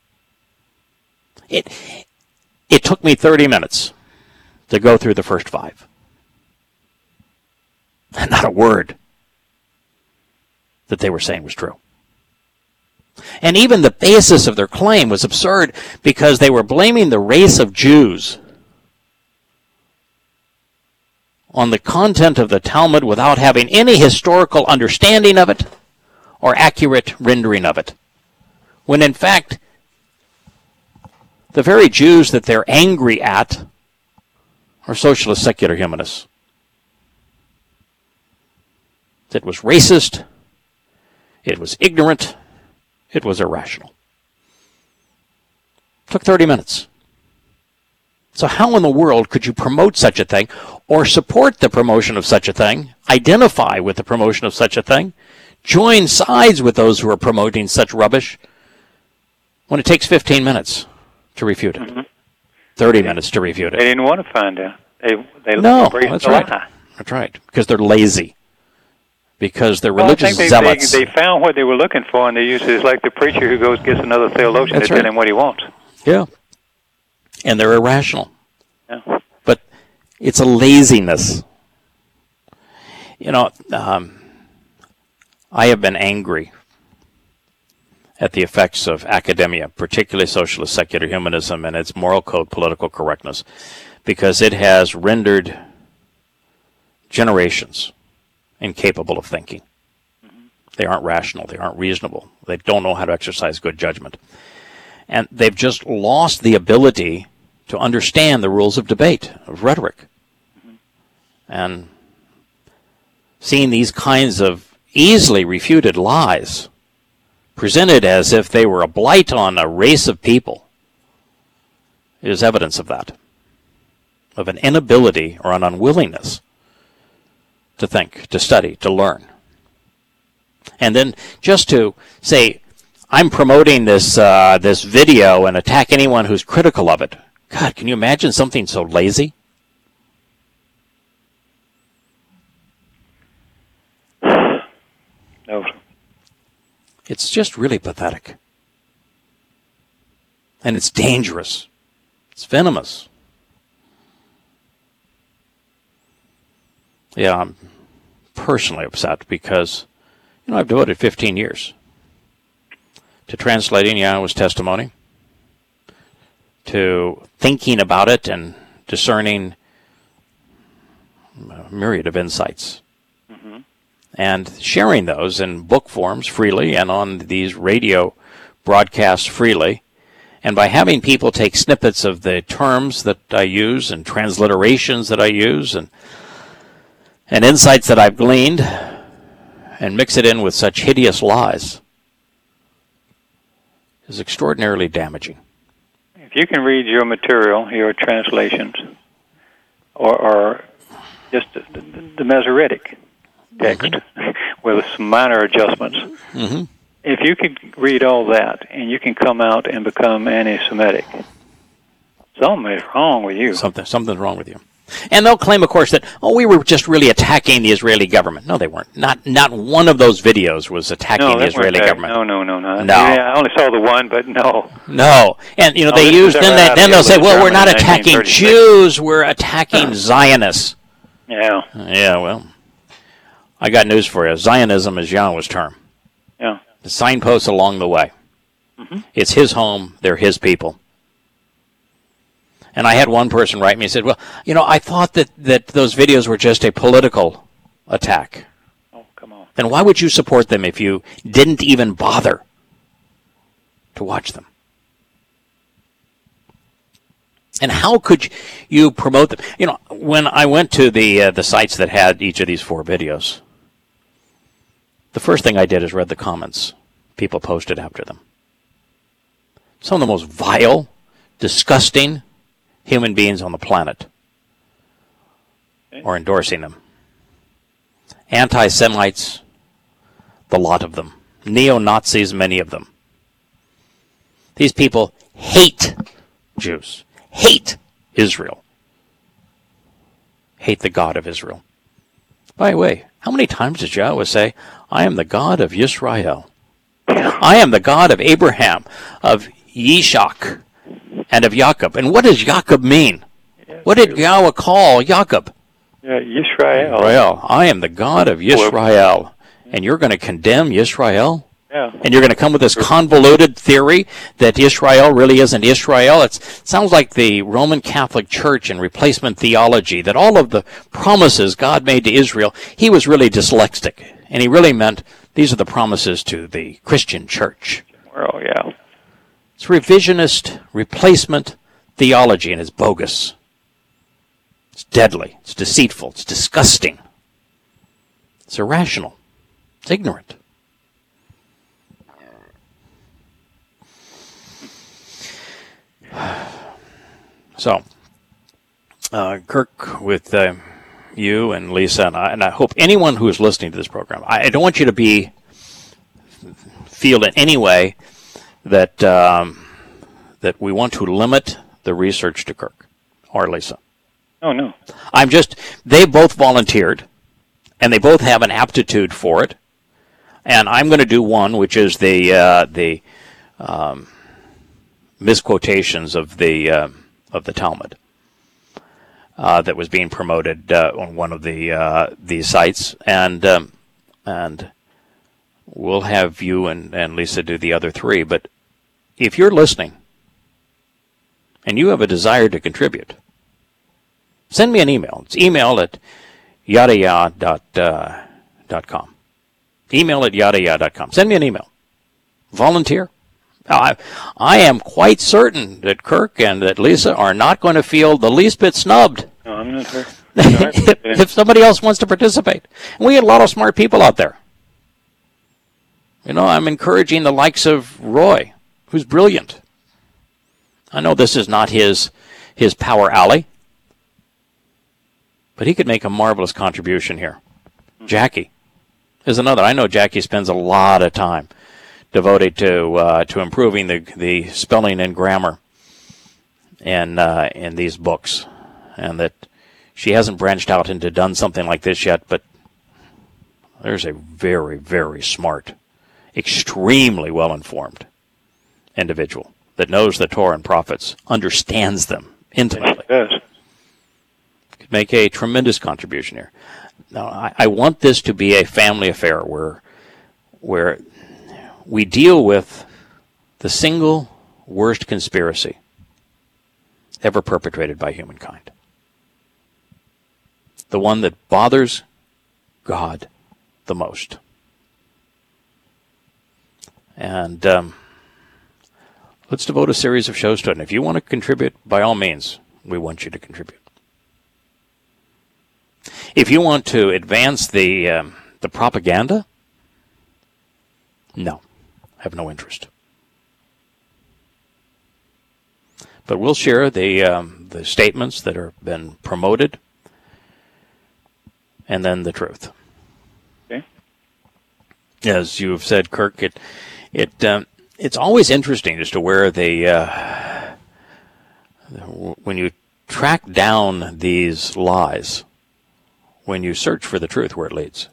It, it took me thirty minutes to go through the first five. And not a word that they were saying was true. And even the basis of their claim was absurd because they were blaming the race of Jews on the content of the Talmud without having any historical understanding of it or accurate rendering of it. When in fact, the very Jews that they're angry at are socialist secular humanists. It was racist, it was ignorant, it was irrational. It took thirty minutes. So how in the world could you promote such a thing or support the promotion of such a thing, identify with the promotion of such a thing, join sides with those who are promoting such rubbish when it takes fifteen minutes to refute it, mm-hmm. thirty minutes to refute it? They didn't want to find out. They, they no, that's right. Lie. That's right, because they're lazy. Because they're religious well, I think they, zealots. They, they found what they were looking for, and they used it. It's like the preacher who goes gets another theologian That's to right. tell him what he wants. Yeah. And they're irrational. Yeah. But it's a laziness. You know, um, I have been angry at the effects of academia, particularly socialist secular humanism and its moral code political correctness, because it has rendered generations incapable of thinking. Mm-hmm. They aren't rational. They aren't reasonable. They don't know how to exercise good judgment. And they've just lost the ability to understand the rules of debate, of rhetoric. Mm-hmm. And seeing these kinds of easily refuted lies presented as if they were a blight on a race of people is evidence of that, of an inability or an unwillingness to think, to study, to learn. And then just to say, I'm promoting this uh, this video and attack anyone who's critical of it. God, can you imagine something so lazy? No. It's just really pathetic. And it's dangerous. It's venomous. Yeah, I'm personally upset because, you know, I've devoted fifteen years to translating Yahweh's testimony, to thinking about it and discerning a myriad of insights, mm-hmm. and sharing those in book forms freely and on these radio broadcasts freely. And by having people take snippets of the terms that I use and transliterations that I use and and insights that I've gleaned and mix it in with such hideous lies is extraordinarily damaging. If you can read your material, your translations, or, or just the, the, the Masoretic text mm-hmm. with some minor adjustments, mm-hmm. if you can read all that and you can come out and become anti-Semitic, something is wrong with you. Something, something's wrong with you. And they'll claim, of course, that, oh, we were just really attacking the Israeli government. No, they weren't. Not not one of those videos was attacking no, the Israeli that. government. No, no, no, no. No. Yeah, I only saw the one, but no. No. And, you know, No, they this use, was then, ever they, out then of they'll say, Italy, well, we're not Germany, attacking nineteen thirty-six. Jews, we're attacking Zionists. Yeah. Yeah, well, I got news for you. Zionism is Yahweh's term. Yeah. The signposts along the way. Mm-hmm. It's his home, they're his people. And I had one person write me and said, well, you know, I thought that, that those videos were just a political attack. Oh, come on. Then why would you support them if you didn't even bother to watch them? And how could you promote them? You know, when I went to the uh, the sites that had each of these four videos, the first thing I did is read the comments people posted after them. Some of the most vile, disgusting human beings on the planet are endorsing them. Anti-Semites, the lot of them. Neo-Nazis, many of them. These people hate Jews, hate Israel, hate the God of Israel. By the way, how many times does Yahweh say, I am the God of Yisrael? I am the God of Abraham, of Yishak, and of Jacob. And what does Jacob mean? What did Yahweh call Jacob? Yeah, Yisrael. Well, I am the God of Yisrael. And you're going to condemn Yisrael? Yeah. And you're going to come with this convoluted theory that Israel really isn't Israel? It's, it sounds like the Roman Catholic Church and replacement theology, that all of the promises God made to Israel, he was really dyslexic. And he really meant these are the promises to the Christian church. Oh, yeah. It's revisionist replacement theology, and it's bogus. It's deadly. It's deceitful. It's disgusting. It's irrational. It's ignorant. So, uh, Kirk, with uh, you and Lisa, and I, and I hope anyone who is listening to this program, I, I don't want you to be feel in any way that um, that we want to limit the research to Kirk or Lisa. Oh, no. I'm just, they both volunteered, and they both have an aptitude for it, and I'm going to do one, which is the uh, the um, misquotations of the uh, of the Talmud uh, that was being promoted uh, on one of the uh, these sites, and um, and we'll have you and, and Lisa do the other three. But if you're listening and you have a desire to contribute, send me an email. It's email at yadaya dot com. Email at yadaya dot com. Send me an email. Volunteer. I, I am quite certain that Kirk and that Lisa are not going to feel the least bit snubbed No, I'm not sure. if, if somebody else wants to participate. And we get a lot of smart people out there. You know, I'm encouraging the likes of Roy, who's brilliant. I know this is not his his power alley, but he could make a marvelous contribution here. Jackie is another. I know Jackie spends a lot of time devoted to uh, to improving the the spelling and grammar in uh, in these books, and that she hasn't branched out into done something like this yet. But there's a very very smart, extremely well informed individual that knows the Torah and prophets, understands them intimately. Yes. Could make a tremendous contribution here. Now, I, I want this to be a family affair where where we deal with the single worst conspiracy ever perpetrated by humankind. The one that bothers God the most. And um, let's devote a series of shows to it. And if you want to contribute, by all means, we want you to contribute. If you want to advance the um, the propaganda, no, have no interest. But we'll share the um, the statements that have been promoted, and then the truth. Okay. As you've said, Kirk, it it um, it's always interesting as to where the uh, when you track down these lies when you search for the truth where it leads.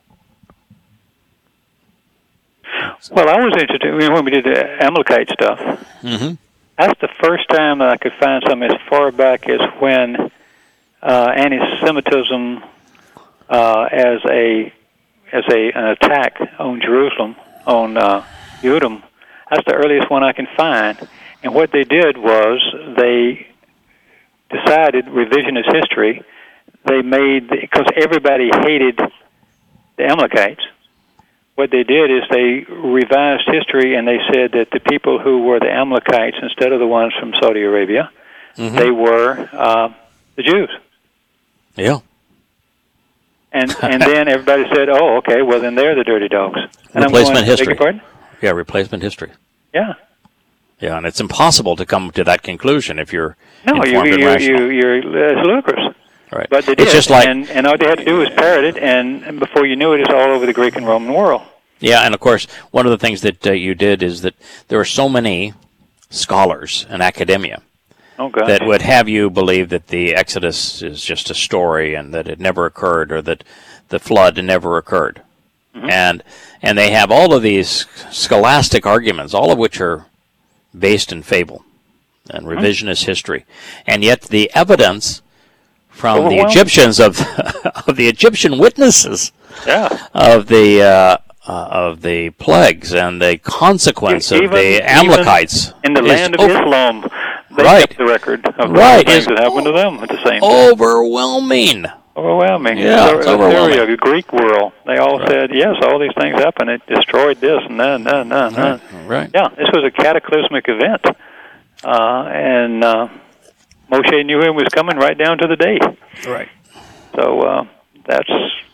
Well, I was interested you know, when we did the Amalekite stuff. Mm-hmm. That's the first time that I could find something as far back as when uh, anti-Semitism uh, as a as a an attack on Jerusalem, on uh, Judaism. That's the earliest one I can find. And what they did was they decided revisionist history. They made, because everybody hated the Amalekites, what they did is they revised history and they said that the people who were the Amalekites instead of the ones from Saudi Arabia, mm-hmm. they were uh, the Jews. Yeah. And and then everybody said, oh, okay, well then they're the dirty dogs. And replacement I'm going, history. Beg your pardon? Yeah, replacement history. Yeah. Yeah, and it's impossible to come to that conclusion if you're no, informed you, and you, rational. you, you're, it's ludicrous. Right. But they did, it's just like, and, and all they had to do was parrot it, and, and before you knew it, it's all over the Greek and Roman world. Yeah, and of course, one of the things that uh, you did is that there are so many scholars in academia oh, gosh. that would have you believe that the Exodus is just a story and that it never occurred, or that the flood never occurred. Mm-hmm. And and they have all of these scholastic arguments, all of which are based in fable and revisionist mm-hmm. history. And yet the evidence from the Egyptians of of the Egyptian witnesses yeah. of the uh, uh, of the plagues and the consequence even, of the Amalekites in the land of over- Islam, they right. kept the record of the right. things that happened to them at the same time. Overwhelming. Overwhelming. Yeah, the, it's overwhelming. The Greek world, they all right. said, yes, all these things happened. It destroyed this and that and that and that. Right. right. Yeah, this was a cataclysmic event. Uh, and uh, Moshe knew him was coming right down to the day. Right. So uh, that's...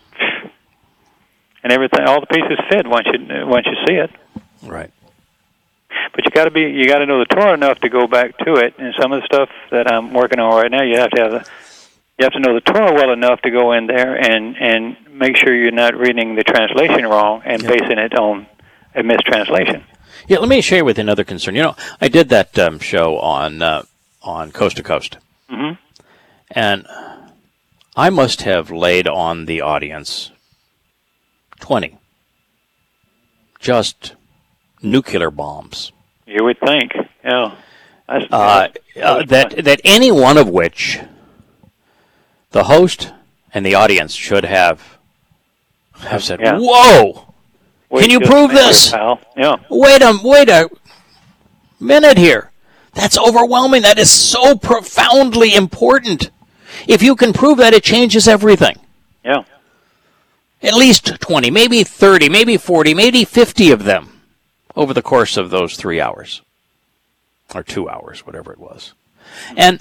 And everything, all the pieces fit once you once you see it. Right. But you got to be, you got to know the Torah enough to go back to it. And some of the stuff that I'm working on right now, you have to have the, you have to know the Torah well enough to go in there and and make sure you're not reading the translation wrong and yeah. basing it on a mistranslation. Yeah, let me share with you another concern. You know, I did that um, show on uh, on Coast to Coast, mm-hmm. and I must have laid on the audience twenty just nuclear bombs. You would think, yeah. That's, uh, uh, that that any one of which the host and the audience should have have said, yeah. "Whoa! Wait, can you prove this? Pal. Yeah. Wait a wait a minute here. That's overwhelming. That is so profoundly important. If you can prove that, it changes everything." Yeah. At least twenty, maybe thirty, maybe forty, maybe fifty of them over the course of those three hours. Or two hours, whatever it was. And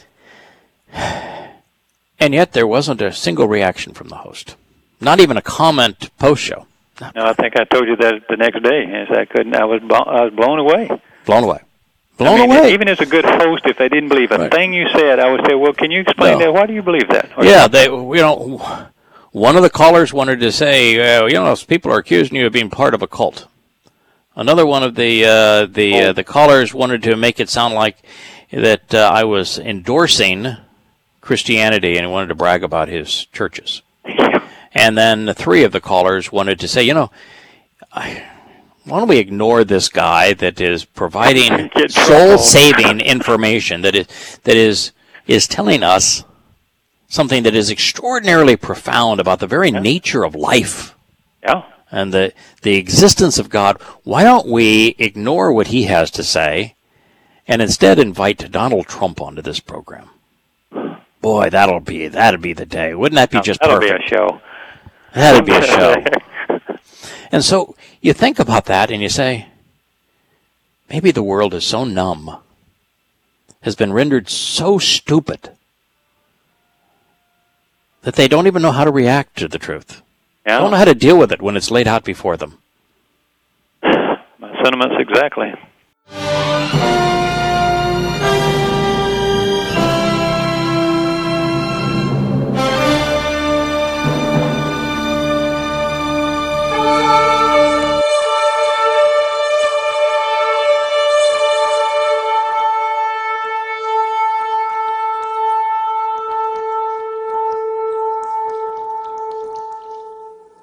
and yet there wasn't a single reaction from the host. Not even a comment post-show. No, I think I told you that the next day. Is I couldn't. I was I was blown away. Blown away. Blown I mean, away. Even as a good host, if they didn't believe a right. thing you said, I would say, "Well, can you explain no. that? Why do you believe that?" Or yeah, they. You know, one of the callers wanted to say, uh, "You know, people are accusing you of being part of a cult." Another one of the uh, the oh. uh, the callers wanted to make it sound like that uh, I was endorsing Christianity and he wanted to brag about his churches. And then the three of the callers wanted to say, you know, I, why don't we ignore this guy that is providing soul-saving information that is that is is telling us something that is extraordinarily profound about the very yeah. nature of life. Yeah. And the, the existence of God. Why don't we ignore what he has to say and instead invite Donald Trump onto this program? Boy, that'll be that'll be the day. Wouldn't that be no, just that'll perfect? That'll be a show. That'd be a show. And so you think about that and you say, maybe the world is so numb, has been rendered so stupid, that they don't even know how to react to the truth. Yeah. Don't know how to deal with it when it's laid out before them. My sentiments exactly.